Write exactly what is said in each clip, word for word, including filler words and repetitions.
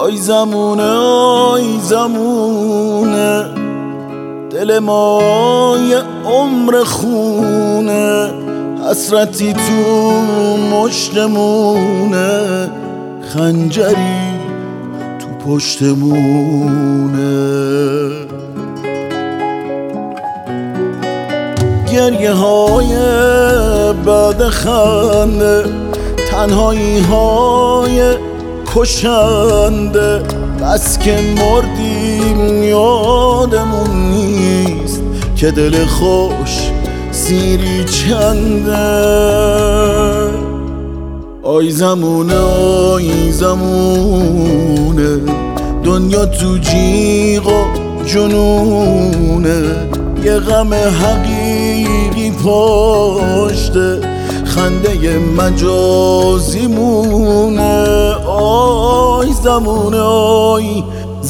آی زمونه آی زمونه دل ما یه عمر خونه، حسرتی تو مشتمونه، خنجری تو پشتمونه. گریه های بعد خنده، تنهایی های کشنده، بس که مردیم یادمون نیست که دل خوش سیری چنده. آی زمونه آی زمونه دنیا تو جیغ و جنونه، یه غم حقیقی پشته خنده مجازی مونه. آی زمونه آی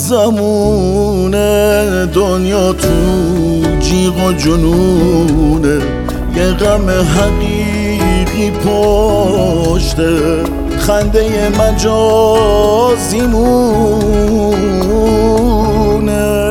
زمونه دنیا تو جیغ و جنونه، یه غم حقیقی پشته خنده مجازی مونه.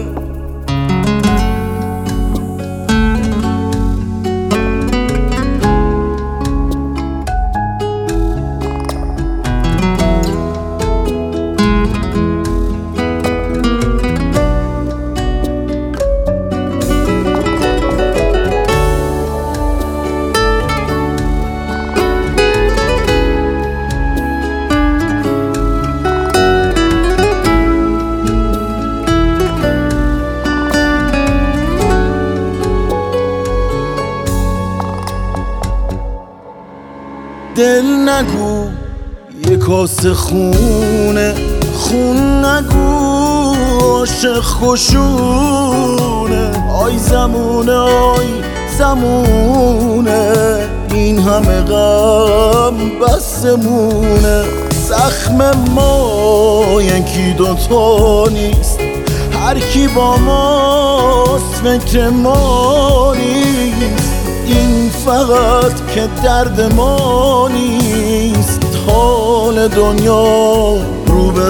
دل نگو یه کاسه خونه، خون نگو عاشق خوشونه. آی زمونه آی زمونه این همه غم بسمونه، زخم ما یکی دوتا نیست، هر کی با ماست فکر ما نیست. این فقط که درد ما نیست، حال دنیا رو به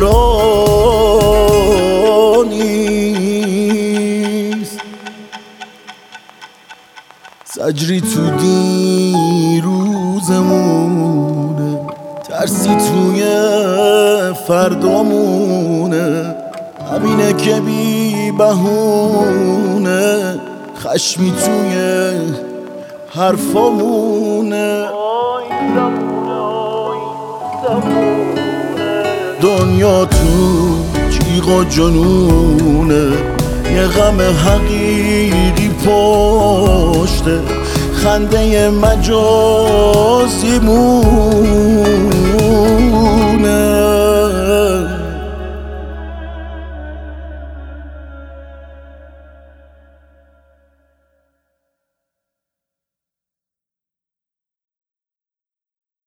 راه نیست. زجری تو دیروزمونه، ترسی توی فردامونه، همینه که بی بهونه خشمی توی حرفامونه. دنیا تو جیغ و جنونه، یه غم حقیقی پشته خنده مجازی مونه.